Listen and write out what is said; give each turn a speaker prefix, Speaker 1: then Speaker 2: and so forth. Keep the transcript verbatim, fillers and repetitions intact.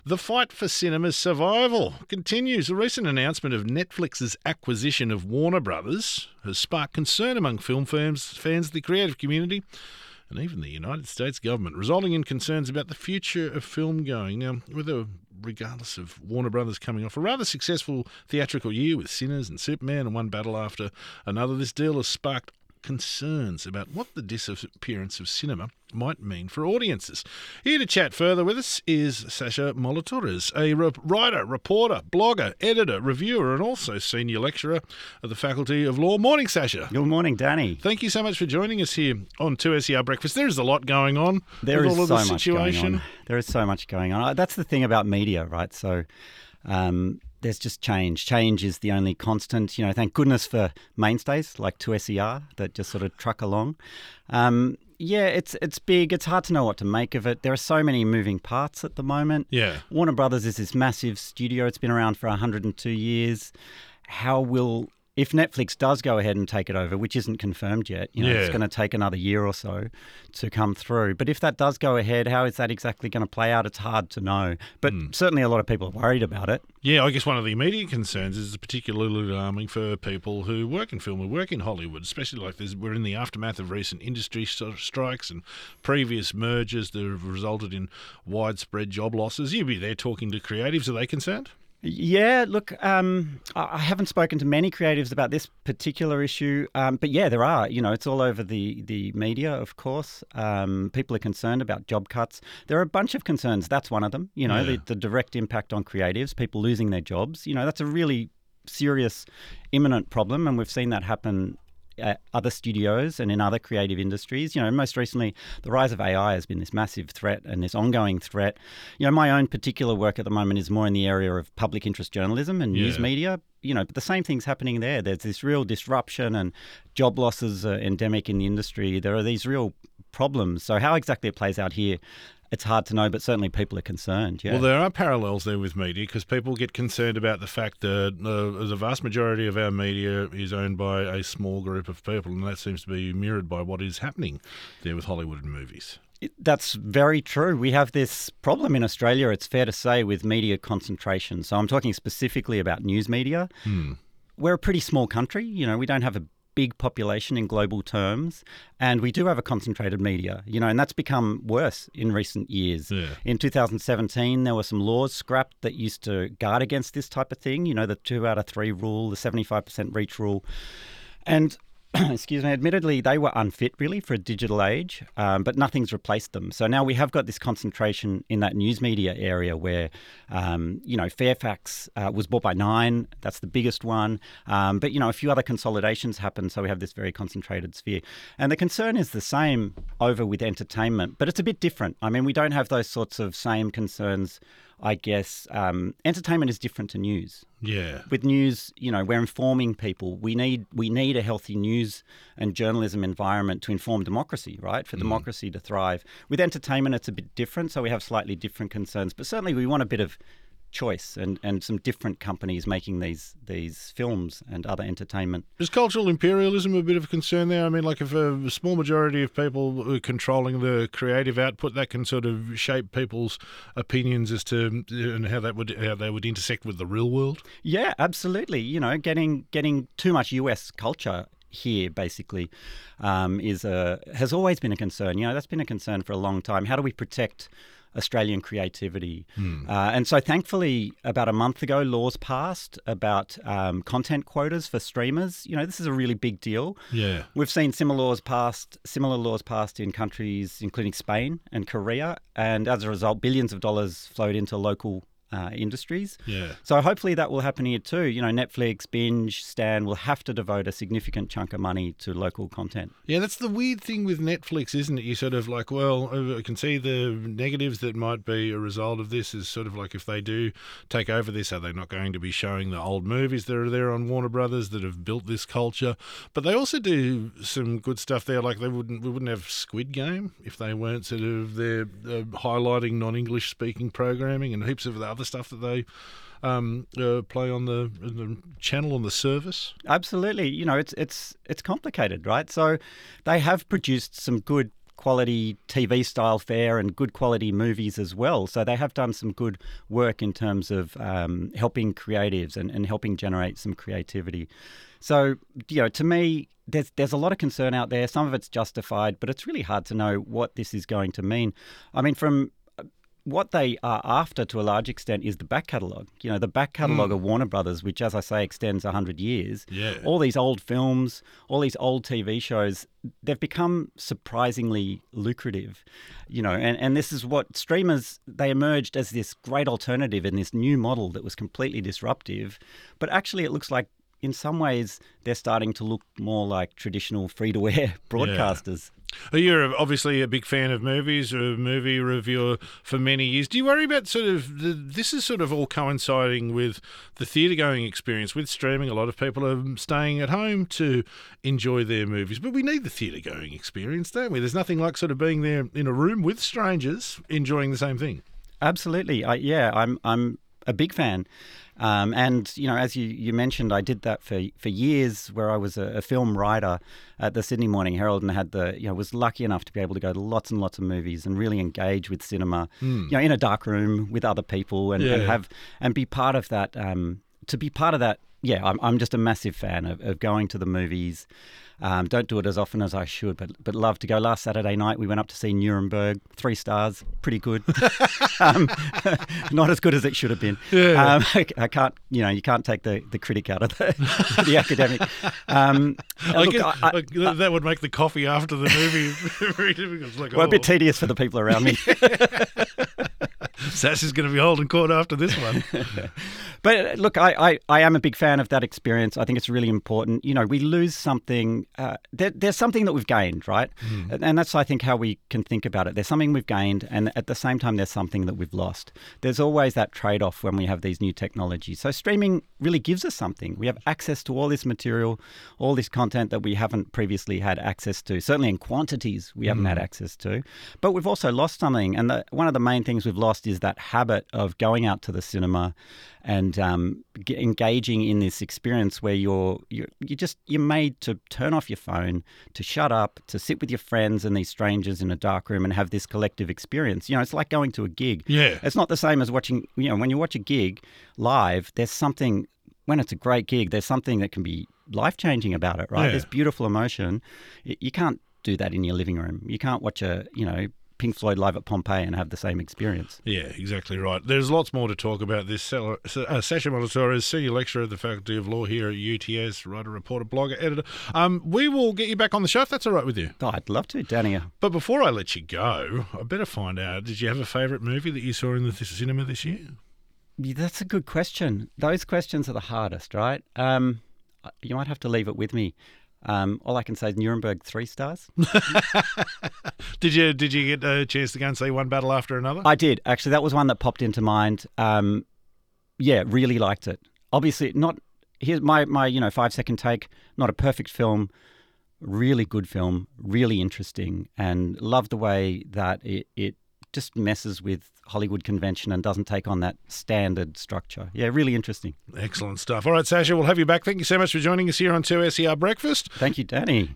Speaker 1: The fight for cinema's survival continues. A recent announcement of Netflix's acquisition of Warner Brothers has sparked concern among film fans, fans, the creative community, and even the United States government, resulting in concerns about the future of film going. Now, whether regardless of Warner Brothers coming off a rather successful theatrical year with Sinners and Superman and one battle after another, this deal has sparked concerns about what the disappearance of cinema might mean for audiences. Here to chat further with us is Sasha Molitores, a re- writer, reporter, blogger, editor, reviewer, and also senior lecturer at the Faculty of Law. Morning, Sasha.
Speaker 2: Good morning, Danny.
Speaker 1: Thank you so much for joining us here on two S E R Breakfast. There is a lot going on
Speaker 2: There
Speaker 1: with
Speaker 2: is
Speaker 1: all of
Speaker 2: so
Speaker 1: the
Speaker 2: much
Speaker 1: situation.
Speaker 2: going on. There is so much going on. That's the thing about media, right? So um, there's just change. Change is the only constant. You know, thank goodness for mainstays like two S E R that just sort of truck along. Um, yeah, it's it's big. It's hard to know what to make of it. There are so many moving parts at the moment.
Speaker 1: Yeah.
Speaker 2: Warner Brothers is this massive studio. It's been around for one hundred two years. How will... If Netflix does go ahead and take it over, which isn't confirmed yet, you know,
Speaker 1: Yeah.
Speaker 2: it's going to take another year or so to come through. But if that does go ahead, how is that exactly going to play out? It's hard to know. But
Speaker 1: Mm.
Speaker 2: certainly a lot of people are worried about it.
Speaker 1: Yeah, I guess one of the immediate concerns is particularly alarming for people who work in film, who work in Hollywood, especially like this. We're in the aftermath of recent industry st- strikes and previous mergers that have resulted in widespread job losses. You'd be there talking to creatives. Are they concerned?
Speaker 2: Yeah, look, um, I I haven't spoken to many creatives about this particular issue, um, but yeah, there are. You know, it's all over the, the media, of course. Um, people are concerned about job cuts. There are a bunch of concerns. That's one of them. You know,
Speaker 1: Yeah.
Speaker 2: the, the direct impact on creatives, people losing their jobs. You know, that's a really serious, imminent problem, and we've seen that happen at other studios and in other creative industries. You know, most recently, the rise of A I has been this massive threat and this ongoing threat. You know, my own particular work at the moment is more in the area of public interest journalism and news
Speaker 1: Yeah.
Speaker 2: media. You know, but the same thing's happening there. There's this real disruption and job losses are endemic in the industry. There are these real problems. So how exactly it plays out here, it's hard to know, but certainly people are concerned. Yeah.
Speaker 1: Well, there are parallels there with media because people get concerned about the fact that uh, the vast majority of our media is owned by a small group of people, and that seems to be mirrored by what is happening there with Hollywood and movies.
Speaker 2: That's very true. We have this problem in Australia, it's fair to say, with media concentration. So I'm talking specifically about news media.
Speaker 1: Hmm.
Speaker 2: We're a pretty small country. You know, we don't have a big population in global terms, and we do have a concentrated media, you know, and that's become worse in recent years.
Speaker 1: Yeah.
Speaker 2: In two thousand seventeen, there were some laws scrapped that used to guard against this type of thing, you know, the two out of three rule, the seventy-five percent reach rule. And excuse me, admittedly, they were unfit really for a digital age, um, but nothing's replaced them. So now we have got this concentration in that news media area where, um, you know, Fairfax uh, was bought by Nine. That's the biggest one. Um, but, you know, a few other consolidations happen. So we have this very concentrated sphere. And the concern is the same over with entertainment, but it's a bit different. I mean, we don't have those sorts of same concerns, I guess. Um, entertainment is different to news.
Speaker 1: Yeah.
Speaker 2: With news, you know, we're informing people. We need we need a healthy news and journalism environment to inform democracy, right? For democracy to thrive. With entertainment, it's a bit different, so we have slightly different concerns. But certainly we want a bit of choice and, and some different companies making these these films and other entertainment.
Speaker 1: Is cultural imperialism a bit of a concern there? I mean, like if a small majority of people are controlling the creative output, that can sort of shape people's opinions as to and how that would how they would intersect with the real world.
Speaker 2: Yeah, absolutely. You know, getting getting too much U S culture here basically um, is a has always been a concern. You know, that's been a concern for a long time. How do we protect Australian creativity?
Speaker 1: Hmm.
Speaker 2: Uh, and so thankfully, about a month ago, laws passed about um, content quotas for streamers. You know, this is a really big deal.
Speaker 1: Yeah.
Speaker 2: We've seen similar laws passed, similar laws passed in countries including Spain and Korea. And as a result, billions of dollars flowed into local Uh, industries.
Speaker 1: Yeah.
Speaker 2: So hopefully that will happen here too. You know, Netflix, Binge, Stan will have to devote a significant chunk of money to local content.
Speaker 1: Yeah, that's the weird thing with Netflix, isn't it? You sort of like, well, I can see the negatives that might be a result of this is sort of like if they do take over this, are they not going to be showing the old movies that are there on Warner Brothers that have built this culture? But they also do some good stuff there. Like they wouldn't, we wouldn't have Squid Game if they weren't sort of there uh, highlighting non-English speaking programming and heaps of the other stuff that they um, uh, play on the, the channel on the service.
Speaker 2: Absolutely. You know, it's it's it's complicated, right? So they have produced some good quality T V style fare and good quality movies as well. So they have done some good work in terms of um, helping creatives and, and helping generate some creativity. So, you know, to me, there's there's a lot of concern out there. Some of it's justified, but it's really hard to know what this is going to mean. I mean, from what they are after to a large extent is the back catalogue. You know, the back catalogue mm. of Warner Brothers, which, as I say, extends one hundred years.
Speaker 1: Yeah.
Speaker 2: All these old films, all these old T V shows, they've become surprisingly lucrative. You know, and, and this is what streamers, they emerged as this great alternative in this new model that was completely disruptive. But actually it looks like in some ways they're starting to look more like traditional free-to-air broadcasters.
Speaker 1: Yeah. You're obviously a big fan of movies, a movie reviewer for many years. Do you worry about sort of, the, this is sort of all coinciding with the theatre-going experience. With streaming, a lot of people are staying at home to enjoy their movies. But we need the theatre-going experience, don't we? There's nothing like sort of being there in a room with strangers enjoying the same thing.
Speaker 2: Absolutely. I, yeah, I'm I'm a big fan. Um, and, you know, as you, you mentioned, I did that for for years where I was a, a film writer at the Sydney Morning Herald and had the, you know, was lucky enough to be able to go to lots and lots of movies and really engage with cinema, mm. you know, in a dark room with other people and, yeah. and have and be part of that. Um, to be part of that, yeah, I'm I'm just a massive fan of, of going to the movies. Um, don't do it as often as I should, but but love to go. Last Saturday night, we went up to see Nuremberg. Three stars, pretty good. um, not as good as it should have been. Yeah. Um, I, I can't, you know, you can't take the, the critic out of the, the academic. Um,
Speaker 1: I look, guess, I, I, I, that would make the coffee after the movie very difficult. Like,
Speaker 2: well,
Speaker 1: oh.
Speaker 2: a bit tedious for the people around me.
Speaker 1: Sass is going to be holding court after this one.
Speaker 2: But look, I, I, I am a big fan of that experience. I think it's really important. You know, we lose something. Uh, there, there's something that we've gained, right? Mm. And that's, I think, how we can think about it. There's something we've gained, and at the same time, there's something that we've lost. There's always that trade-off when we have these new technologies. So streaming really gives us something. We have access to all this material, all this content that we haven't previously had access to. Certainly in quantities we haven't mm. had access to. But we've also lost something. And the, one of the main things we've lost is that habit of going out to the cinema and um, get, engaging in this experience where you're you're you just you're made to turn off your phone, to shut up, to sit with your friends and these strangers in a dark room and have this collective experience. You know, it's like going to a gig.
Speaker 1: Yeah,
Speaker 2: it's not the same as watching. You know, when you watch a gig live, there's something. When it's a great gig, there's something that can be life changing about it. Right? Yeah. There's beautiful emotion. You can't do that in your living room. You can't watch a you know. Pink Floyd live at Pompeii and have the same experience.
Speaker 1: Yeah, exactly right. There's lots more to talk about this. Uh, Sasha Molitor, Senior Lecturer at the Faculty of Law here at U T S, writer, reporter, blogger, editor. Um, we will get you back on the show if that's all right with you.
Speaker 2: Oh, I'd love to, Danny.
Speaker 1: But before I let you go, I better find out, did you have a favourite movie that you saw in the cinema this year?
Speaker 2: Yeah, that's a good question. Those questions are the hardest, right? Um, you might have to leave it with me. Um, all I can say is Nuremberg, three stars.
Speaker 1: Did you did you get a chance to go and see one battle after another?
Speaker 2: I did. Actually, that was one that popped into mind. Um, yeah, really liked it. Obviously, not here's my, my you know five second take. Not a perfect film, really good film, really interesting, and love the way that it, it just messes with Hollywood convention and doesn't take on that standard structure. Yeah, really interesting.
Speaker 1: Excellent stuff. All right, Sasha, we'll have you back. Thank you so much for joining us here on two S E R Breakfast.
Speaker 2: Thank you, Danny.